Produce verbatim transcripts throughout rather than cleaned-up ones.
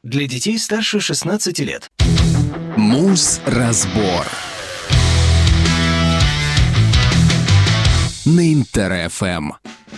Для детей старше шестнадцати лет. Муз-разбор на Интер-ФМ.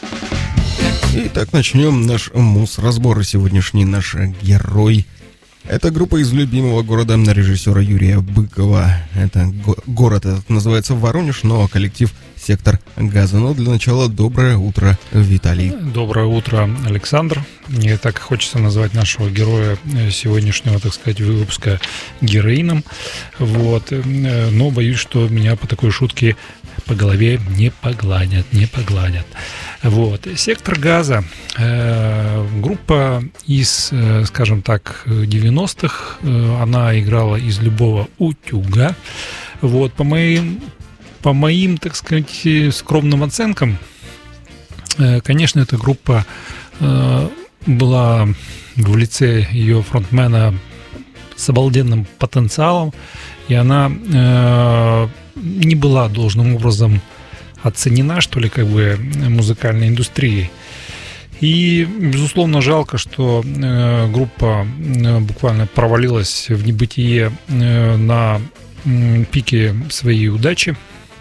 Итак, начнем наш муз-разбор. Сегодняшний наш герой — это группа из любимого города режиссера Юрия Быкова. Это го- город этот называется Воронеж, но коллектив «Сектор газа». Но для начала доброе утро, Виталий. Доброе утро, Александр. Мне так хочется назвать нашего героя сегодняшнего, так сказать, выпуска героином. Вот. Но боюсь, что меня по такой шутке по голове не погладят, не погладят. Вот. «Сектор газа» э, группа из, э, скажем так, девяностых. Э, она играла из любого утюга. Вот. По моим, по моим, так сказать, скромным оценкам, э, конечно, эта группа э, была в лице ее фронтмена с обалденным потенциалом, и она э, не была должным образом оценена, что ли, как бы музыкальной индустрией. И, безусловно, жалко, что э, группа э, буквально провалилась в небытие э, на э, пике своей удачи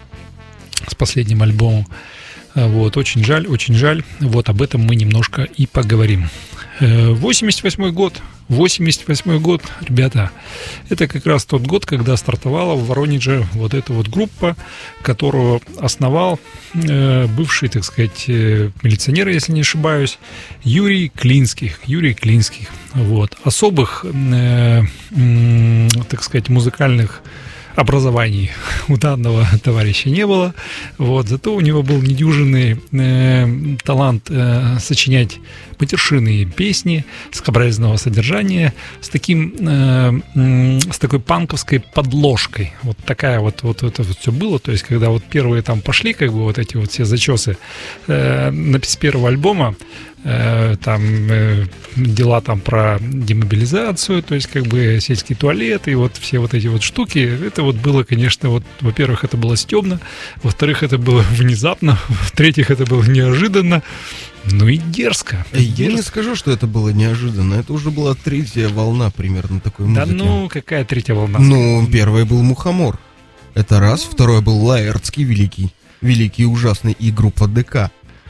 с последним альбомом. Вот, очень жаль, очень жаль. Вот об этом мы немножко и поговорим. восемьдесят восьмой год. восемьдесят восьмой год, ребята, это как раз тот год, когда стартовала в Воронеже вот эта вот группа, которую основал э, бывший, так сказать, э, милиционер, если не ошибаюсь, Юрий Клинских. Юрий Клинских. Вот. Особых, э, э, так сказать, музыкальных образований у данного товарища не было. Вот. Зато у него был недюжинный э, талант э, сочинять матершинные песни скобрезного содержания с таким э, э, с такой панковской подложкой. Вот такая вот, вот это вот все было. То есть, когда вот первые там пошли, как бы вот эти вот все зачесы э, на с первого альбома, э, там э, дела там про демобилизацию, то есть как бы сельский туалет и вот все вот эти вот штуки, это вот было, конечно, вот, во-первых, это было стебно, во-вторых, это было внезапно, в-третьих, это было неожиданно, ну и дерзко. Я дерзко. не скажу, что это было неожиданно. Это уже была третья волна примерно такой музыки. Да ну, какая третья волна? Ну, первая был Мухомор. Это раз. Второй был Лаэртский великий. Великий и ужасный и группа ДК.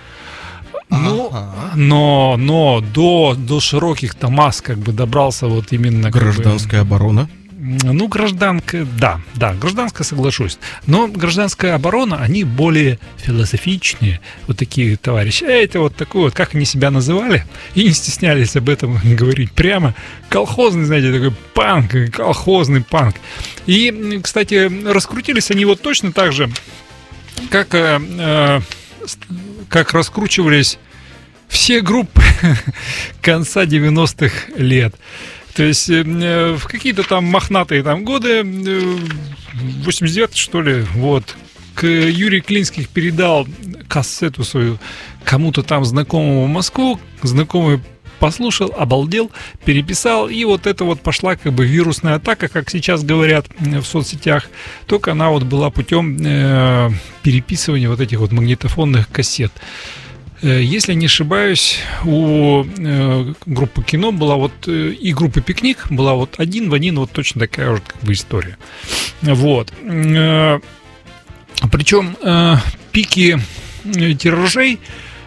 Ну, ага. но, но до, до широких-то масс как бы добрался вот именно... Гражданская как бы, оборона. Ну, гражданка, да, да, гражданская, соглашусь. Но гражданская оборона, они более философичные, вот такие товарищи. Это вот такой вот, как они себя называли, и не стеснялись об этом говорить прямо. Колхозный, знаете, такой панк, колхозный панк. И, кстати, раскрутились они вот точно так же, как, э, как раскручивались все группы конца девяностых лет. То есть э, в какие-то там мохнатые там годы, э, восемьдесят девятый, что ли, вот, к Юрий Клинских передал кассету свою кому-то там знакомому в Москву, знакомый послушал, обалдел, переписал, и вот это вот пошла как бы вирусная атака, как сейчас говорят в соцсетях, только она вот была путем э, переписывания вот этих вот магнитофонных кассет. Если не ошибаюсь, у э, группы «Кино» была вот, э, и группы «Пикник» была вот один в один вот точно такая вот как бы история. Вот. Э, причем э, пики тиражей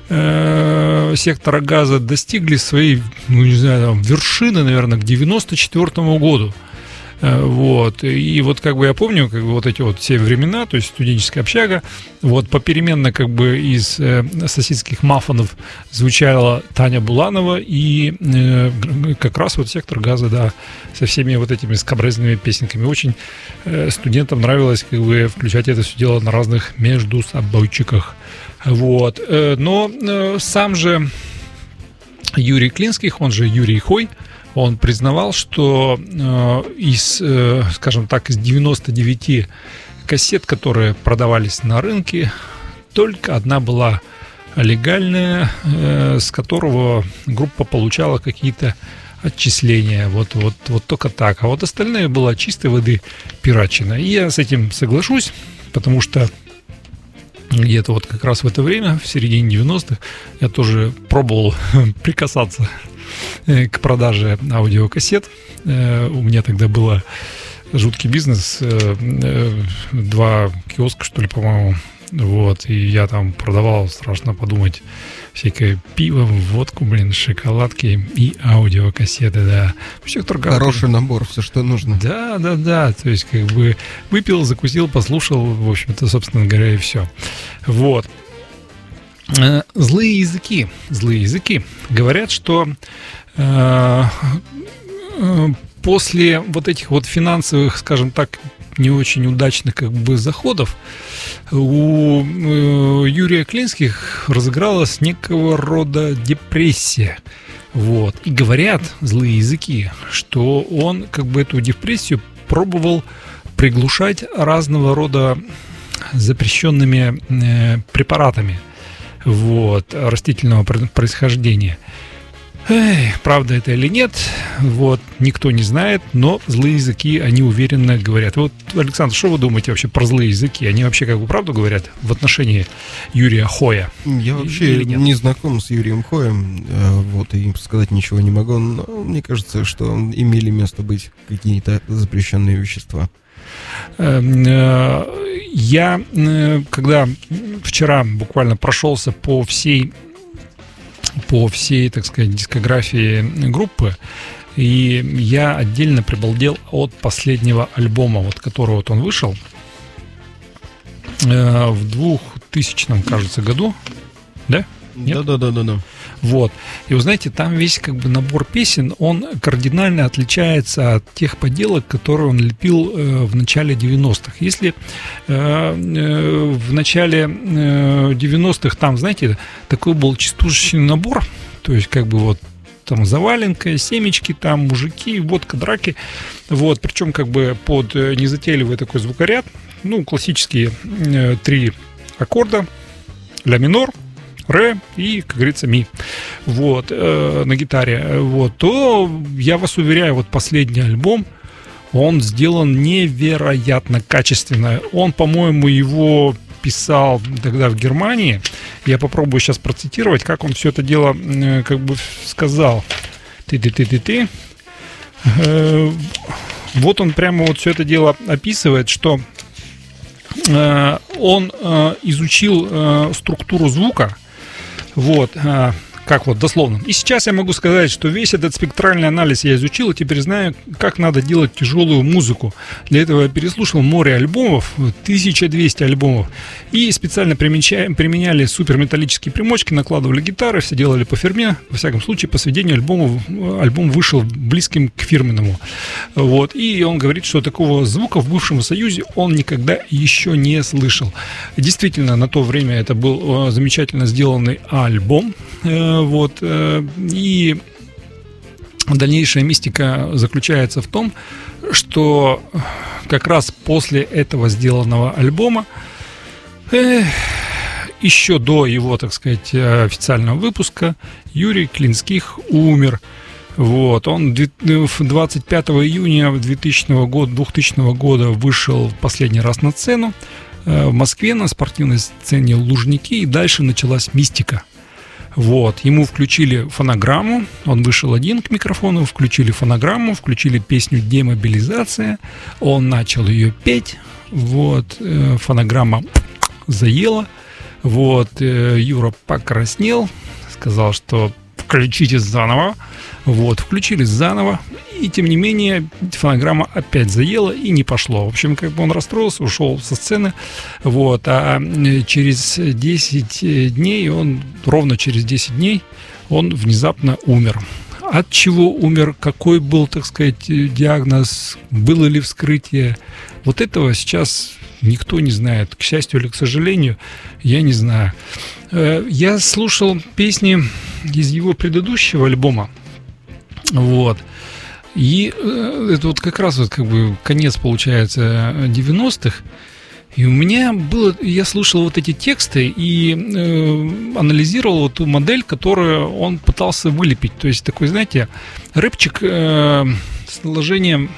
э, «Сектора газа» достигли своей, ну не знаю, там, вершины, наверное, к девяносто четвёртому году. Вот, и вот как бы я помню, как бы вот эти вот все времена, то есть студенческая общага, вот попеременно как бы из э, соседских мафонов звучала Таня Буланова, и э, как раз вот «Сектор газа», да, со всеми вот этими скабрезными песенками. Очень э, студентам нравилось как бы включать это все дело на разных между собойчиках. Вот, э, но э, сам же Юрий Клинских, он же Юрий Хой, он признавал, что э, из, э, скажем так, из девяноста девяти кассет, которые продавались на рынке, только одна была легальная, э, с которого группа получала какие-то отчисления. Вот, вот, вот только так. А вот остальное было чистой воды пиратчина. И я с этим соглашусь, потому что где-то вот как раз в это время, в середине девяностых, я тоже пробовал прикасаться э, к продаже аудиокассет. Э, у меня тогда было жуткий бизнес, э, э, два киоска, что ли, по-моему. Вот, и я там продавал, страшно подумать, всякое пиво, водку, блин, шоколадки и аудиокассеты, да. Вообще, хороший набор, все, что нужно. Да, да, да, то есть как бы выпил, закусил, послушал, в общем-то, собственно говоря, и все. Вот. Злые языки, злые языки говорят, что э, э, после вот этих вот финансовых, скажем так, не очень удачных как бы заходов у э, Юрия Клинских разыгралась некого рода депрессия. Вот. И говорят злые языки, что он как бы эту депрессию пробовал приглушать разного рода запрещенными э, препаратами, вот, растительного происхождения. Эй, правда это или нет, вот, никто не знает, но злые языки, они уверенно говорят. Вот, Александр, что вы думаете вообще про злые языки? Они вообще как бы правду говорят в отношении Юрия Хоя? Я вообще не знаком с Юрием Хоем, вот, и сказать ничего не могу, но мне кажется, что имели место быть какие-то запрещенные вещества. Я, когда вчера буквально прошелся по всей по всей, так сказать, дискографии группы, и я отдельно прибалдел от последнего альбома, вот которого вот он вышел э, в двухтысячном, кажется, году, да? Да, да, да, да, да. Вот. И вы знаете, там весь как бы набор песен, он кардинально отличается от тех поделок, которые он лепил э, в начале девяностых. Если э, э, в начале э, девяностых там, знаете, такой был частушечный набор, то есть как бы вот там заваленка, семечки, там мужики, водка, драки, вот, причем как бы под незатейливый такой звукоряд, ну, классические э, три аккорда, ля минор, ре и, как говорится, ми, вот, э, на гитаре, вот, то я вас уверяю, вот последний альбом, он сделан невероятно качественно. Он, по-моему, его писал тогда в Германии. Я попробую сейчас процитировать, как он все это дело э, как бы сказал. Ты-ты-ты-ты-ты. Э, вот он прямо вот все это дело описывает, что э, он э, изучил э, структуру звука. Вот, а, как вот дословно. И сейчас я могу сказать, что весь этот спектральный анализ я изучил, и теперь знаю, как надо делать тяжелую музыку. Для этого я переслушал море альбомов, тысяча двести альбомов, и специально применяли, применяли суперметаллические примочки, накладывали гитары, все делали по фирме. Во всяком случае, по сведению альбома, альбом вышел близким к фирменному. Вот, и он говорит, что такого звука в бывшем Союзе он никогда еще не слышал. Действительно, на то время это был замечательно сделанный альбом. Вот, и дальнейшая мистика заключается в том, что как раз после этого сделанного альбома, э, еще до его, так сказать, официального выпуска, Юрий Клинских умер. Вот, он двадцать пятого июня двухтысячного года вышел в последний раз на сцену в Москве на спортивной сцене Лужники, и дальше началась мистика. Вот, ему включили фонограмму, он вышел один к микрофону, включили фонограмму, включили песню «Демобилизация», он начал ее петь, вот, фонограмма заела, вот, Юра покраснел, сказал, что включите заново, вот, включили заново, и тем не менее фонограмма опять заела и не пошло. В общем, как бы он расстроился, ушел со сцены, вот, а через десять дней, он, ровно через десять дней, он внезапно умер. От чего умер, какой был, так сказать, диагноз, было ли вскрытие, вот этого сейчас никто не знает. К счастью или к сожалению, я не знаю. Я слушал песни из его предыдущего альбома, вот, и это вот как раз вот как бы конец, получается, девяностых, и у меня было, я слушал вот эти тексты и э, анализировал вот ту модель, которую он пытался вылепить, то есть такой, знаете, рэпчик э, с наложением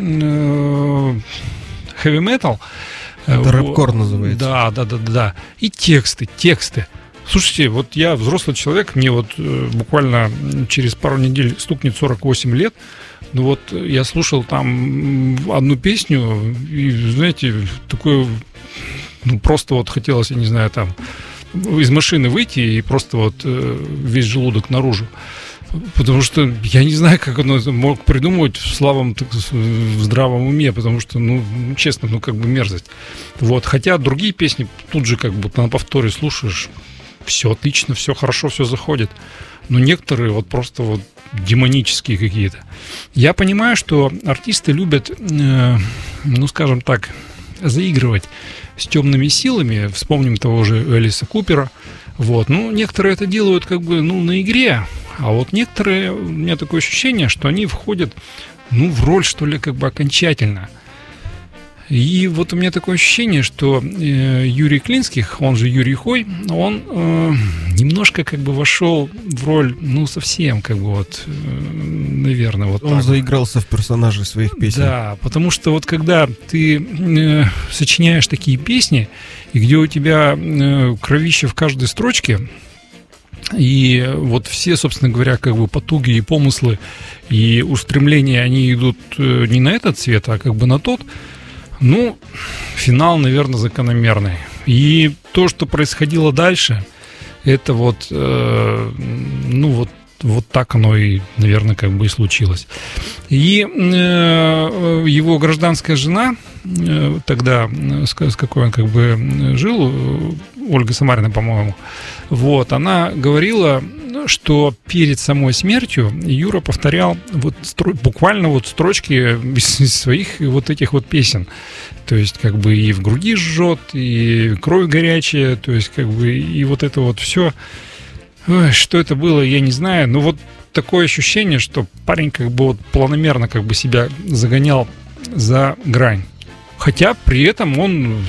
э, heavy metal. Это рэпкор называется. Да, да, да, да. И тексты, тексты. Слушайте, вот я взрослый человек, мне вот э, буквально через пару недель стукнет сорок восемь лет. Ну вот я слушал там одну песню, и, знаете, такое, ну просто вот хотелось, я не знаю, там из машины выйти и просто вот э, весь желудок наружу. Потому что я не знаю, как он это мог придумывать в слабом, так, в здравом уме, потому что, ну, честно, ну, как бы мерзость. Вот. Хотя другие песни тут же как бы на повторе слушаешь, все отлично, все хорошо, все заходит. Но некоторые вот просто вот демонические какие-то. Я понимаю, что артисты любят, э, ну, скажем так, заигрывать с темными силами. Вспомним того же Элиса Купера. Вот. Ну, некоторые это делают как бы, ну, на игре. А вот некоторые, у меня такое ощущение, что они входят, ну, в роль, что ли, как бы окончательно. И вот у меня такое ощущение, что э, Юрий Клинских, он же Юрий Хой, он э, немножко как бы вошел в роль, ну, совсем как бы вот, э, наверное, вот Он так. заигрался в персонажей своих песен. Да, потому что вот когда ты э, сочиняешь такие песни, и где у тебя э, кровище в каждой строчке, и вот все, собственно говоря, как бы потуги и помыслы и устремления, они идут не на этот цвет, а как бы на тот. Ну, финал, наверное, закономерный. И то, что происходило дальше, это вот, э, ну вот, вот так оно и, наверное, как бы и случилось. И э, его гражданская жена, э, тогда, с, с какой он как бы жил, Ольга Самарина, по-моему, вот, она говорила, что перед самой смертью Юра повторял вот стро- буквально вот строчки из, из своих вот этих вот песен. То есть как бы и в груди жжет, и кровь горячая, то есть как бы и вот это вот все. Ой, что это было, я не знаю. Но вот такое ощущение, что парень как бы вот планомерно как бы себя загонял за грань. Хотя при этом он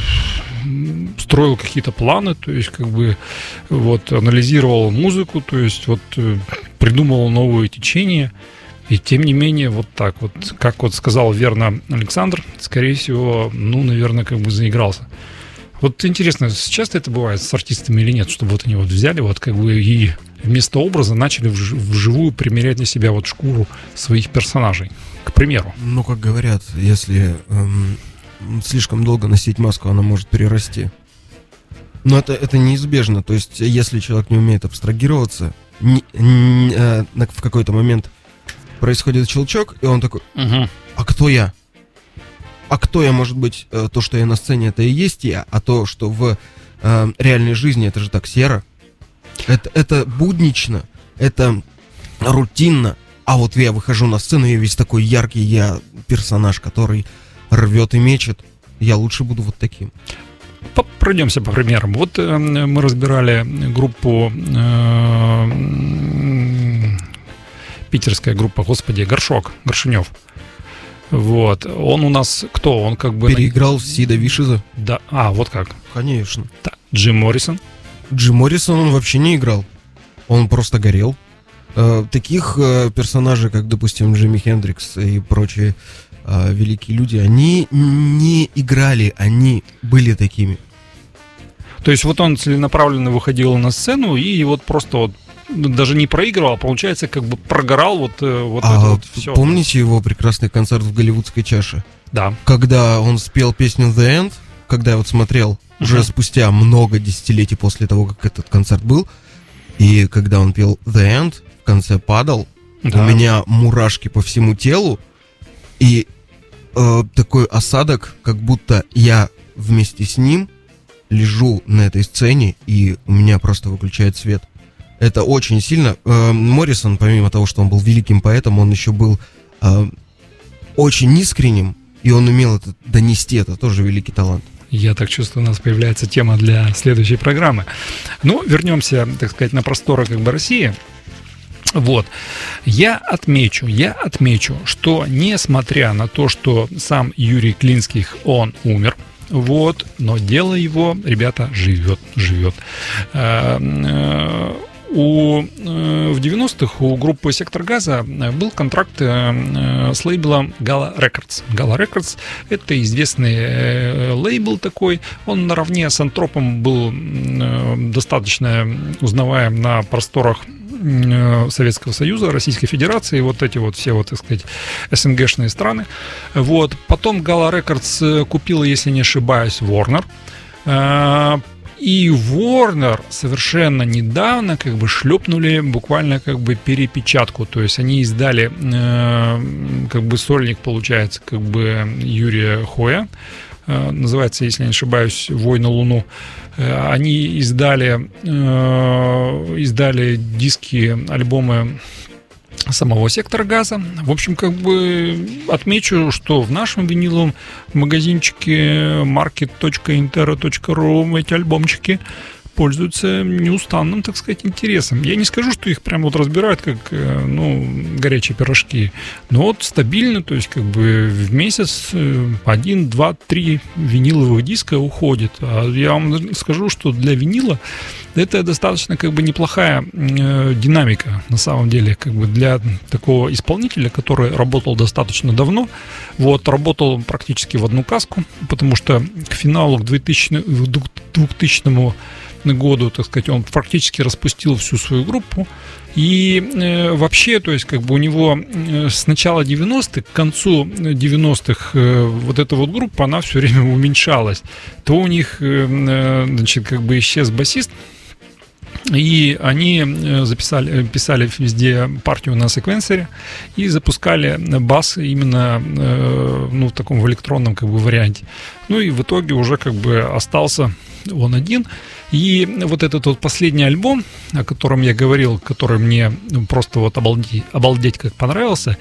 строил какие-то планы, то есть как бы вот анализировал музыку, то есть вот придумывал новые течения. И тем не менее, вот так вот, как вот сказал верно Александр, скорее всего, ну, наверное, как бы заигрался. Вот интересно, часто это бывает с артистами или нет, чтобы вот они вот взяли вот как бы и вместо образа начали вж- вживую примерять на себя вот шкуру своих персонажей, к примеру. Ну, как говорят, если эм, слишком долго носить маску, она может перерасти. Но это, это неизбежно. То есть, если человек не умеет абстрагироваться, не, не, э, в какой-то момент происходит щелчок, и он такой: Угу. а кто я? А кто я, может быть, э, то, что я на сцене, это и есть я, а то, что в э, реальной жизни, это же так серо. Это, это буднично, это рутинно. А вот я выхожу на сцену, я весь такой яркий, я персонаж, который рвет и мечет. Я лучше буду вот таким. Пройдемся по примерам. Вот э, мы разбирали группу, э, питерская группа, господи, Горшок, Горшенев. Вот, он у нас кто? Он как бы... Переиграл Сида Вишиза? Да, а, вот как. Конечно. Да. Джим Моррисон. Джим Моррисон, он вообще не играл. Он просто горел. Э, таких э, персонажей, как, допустим, Джимми Хендрикс и прочие э, великие люди, они не играли, они были такими. То есть вот он целенаправленно выходил на сцену и вот просто вот даже не проигрывал, получается, как бы прогорал вот, вот а это вот все. Помните его прекрасный концерт в Голливудской чаше? Да. Когда он спел песню The End, когда я вот смотрел uh-huh. уже спустя много десятилетий после того, как этот концерт был, и когда он пел The End, в конце падал, да. У меня мурашки по всему телу, и э, такой осадок, как будто я вместе с ним лежу на этой сцене, и у меня просто выключает свет. Это очень сильно. Э, Моррисон, помимо того, что он был великим поэтом, он еще был э, очень искренним, и он умел это донести, это тоже великий талант. Я так чувствую, у нас появляется тема для следующей программы. Ну, вернемся, так сказать, на просторы как бы России. Вот. Я отмечу, я отмечу, что несмотря на то, что сам Юрий Клинских, он умер, вот, но дело его, ребята, живет, живет. у, в девяностых у группы «Сектор газа» был контракт с лейблом Gala Records. Gala Records — это известный лейбл такой. Он наравне с Антропом был достаточно узнаваем на просторах Советского Союза, Российской Федерации, вот эти вот все, вот, так сказать, СНГшные страны. Вот. Потом Gala Records купила, если не ошибаюсь, Warner. И Warner совершенно недавно как бы шлепнули буквально как бы перепечатку. То есть они издали как бы сольник, получается, как бы Юрия Хоя. Называется, если не ошибаюсь, «Вой на Луну». Они издали, издали диски, альбомы самого «Сектора газа». В общем, как бы отмечу, что в нашем виниловом магазинчике маркет точка интера точка ру эти альбомчики пользуются неустанным, так сказать, интересом. Я не скажу, что их прям вот разбирают как, ну, горячие пирожки, но вот стабильно, то есть как бы в месяц один, два, три виниловых диска уходит. А я вам скажу, что для винила это достаточно как бы неплохая э, динамика на самом деле, как бы для такого исполнителя, который работал достаточно давно, вот, работал практически в одну каску, потому что к финалу, к двухтысячному году, так сказать, он практически распустил всю свою группу. И э, вообще, то есть, как бы у него э, с начала девяностых к концу девяностых э, вот эта вот группа, она все время уменьшалась. То у них, э, значит, как бы исчез басист, и они записали, писали везде партию на секвенсоре и запускали бас именно, ну, в таком в электронном как бы варианте. Ну и в итоге уже как бы остался он один. И вот этот вот последний альбом, о котором я говорил, который мне просто вот обалдеть, обалдеть как понравился,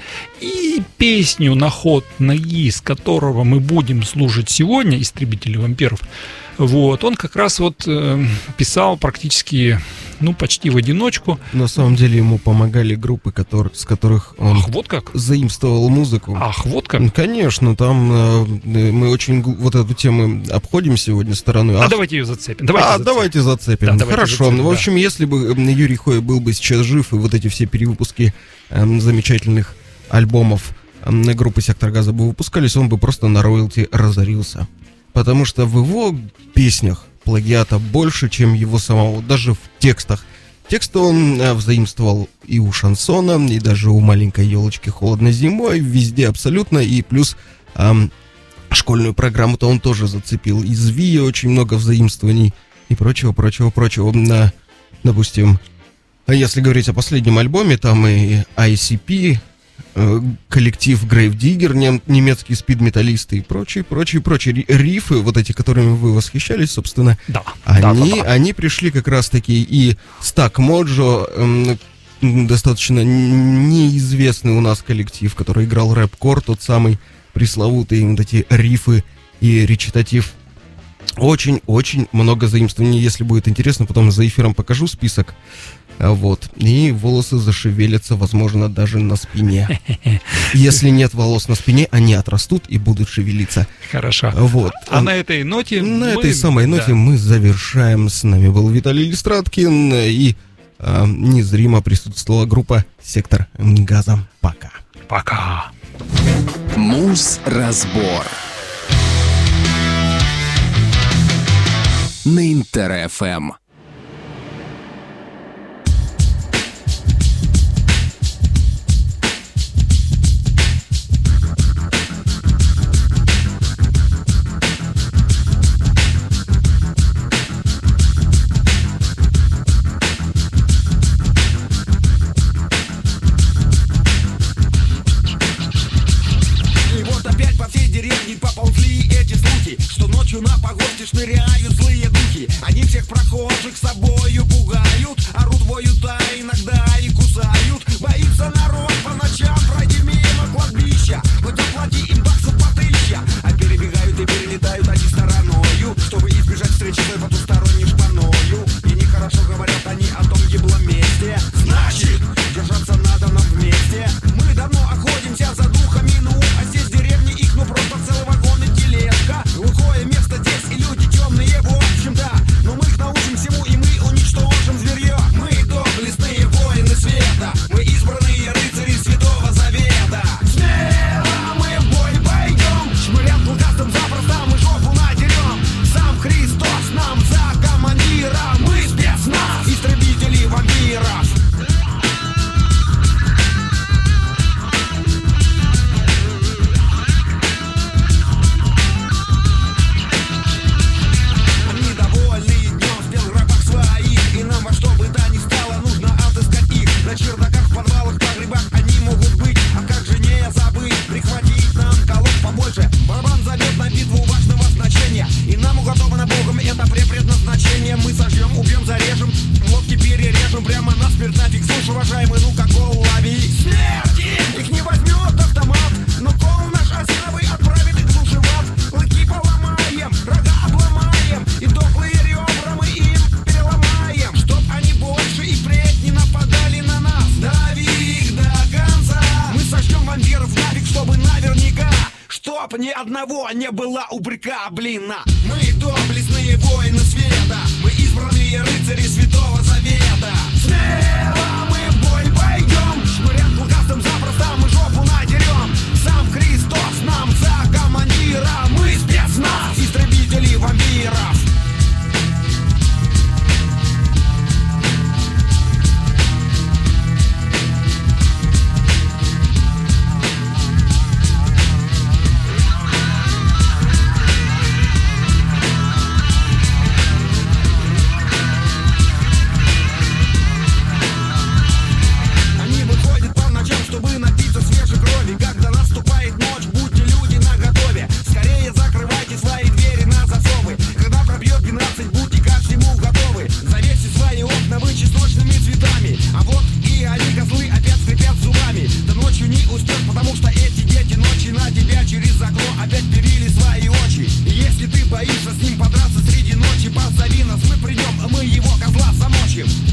и песню «На ход ноги», с которого мы будем слушать сегодня, «Истребители вампиров», вот, он как раз вот э, писал практически, ну, почти в одиночку. На самом деле ему помогали группы, которые, с которых он Ах, вот как? заимствовал музыку. Ах, вот как? Конечно, там э, мы очень вот эту тему обходим сегодня стороной. А Ах, давайте ее зацепим. Давайте а зацепим. давайте зацепим. Да, давайте Хорошо. зацепим, В общем, да. если бы Юрий Хой был бы сейчас жив, и вот эти все перевыпуски э, замечательных альбомов э, группы «Сектор газа» бы выпускались, он бы просто на роялти разорился. Потому что в его песнях плагиата больше, чем его самого, даже в текстах. Тексты он э, взаимствовал и у шансона, и даже у «Маленькой елочки» «Холодно зимой», везде абсолютно, и плюс э, школьную программу-то он тоже зацепил. Из Вия очень много взаимствований и прочего, прочего, прочего. На, допустим, если говорить о последнем альбоме, там и ай си пи, коллектив Grave Digger, нем, немецкие спид-металлисты и прочие, прочие, прочие рифы, вот эти, которыми вы восхищались, собственно, да, они, да, да, да. они пришли как раз-таки и Stuck Mojo, эм, достаточно неизвестный у нас коллектив, который играл рэп-кор, тот самый пресловутый, вот эти рифы и речитатив. Очень-очень много заимствований. Если будет интересно, потом за эфиром покажу список. Вот. И волосы зашевелятся, возможно, даже на спине. Если нет волос на спине, они отрастут и будут шевелиться. Хорошо. Вот. А, а на этой ноте... На мы... этой самой ноте да. мы завершаем. С нами был Виталий Листраткин. И э, незримо присутствовала группа «Сектор газа». Пока. Пока. Муз-разбор на Интер-эф эм. На погосте шныряют злые духи. Они всех прохожих собою пугают, орут, воют, а иногда и кусают. Боится народ по ночам, пройди мимо кладбища, хоть оплати им баксов по тысяча. А перебегают и перелетают они стороною, чтобы избежать встречи с потусторонней шпаною. И нехорошо говорят они о том еблом месте. Значит, держаться надо нам вместе. Мы давно охотимся за духами, ну, а здесь в деревне их, ну, просто целый вагон и тележка. Глухое место здесь и люди темные, в общем, да. Но мы их научим всему, и мы уничтожим зверье. Мы доблестные. чтоб ни одного не было упрека, блин. а. Мы доблестные воины света, мы избранные рыцари Святого Завета. Смело мы в бой пойдем, шмырят клыкастым запросто мы жопу надерем. Сам Христос нам за командира, мы спецназ, истребители вампиров. Чтобы напиться свежей крови, когда наступает ночь, будьте люди наготове. Скорее закрывайте свои двери на засовы. Когда пробьет двенадцать, будьте ко всему готовы. Завесьте свои окна вы чесночными цветами. А вот и они, козлы, опять скрипят зубами. Да ночью не успеешь, потому что эти дети ночи на тебя через окно опять перили свои очи. И если ты боишься с ним подраться среди ночи, позови нас, мы придем, а мы его козла замочим.